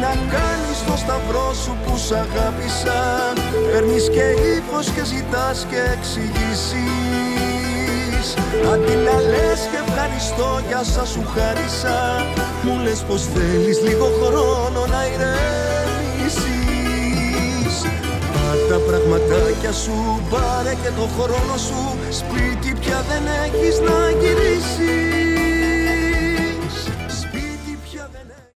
να κάνεις το σταυρό σου που σ' αγάπησα. Παίρνεις και ύφος και ζητάς και εξηγήσεις. Αντί να λες και ευχαριστώ για όσα σου χάρισα, μου λες πως θέλεις λίγο χρόνο να ηρεμήσεις. Πάρ' τα πραγματάκια σου, πάρε και το χρόνο σου. Σπίτι πια δεν έχεις να γυρίσεις.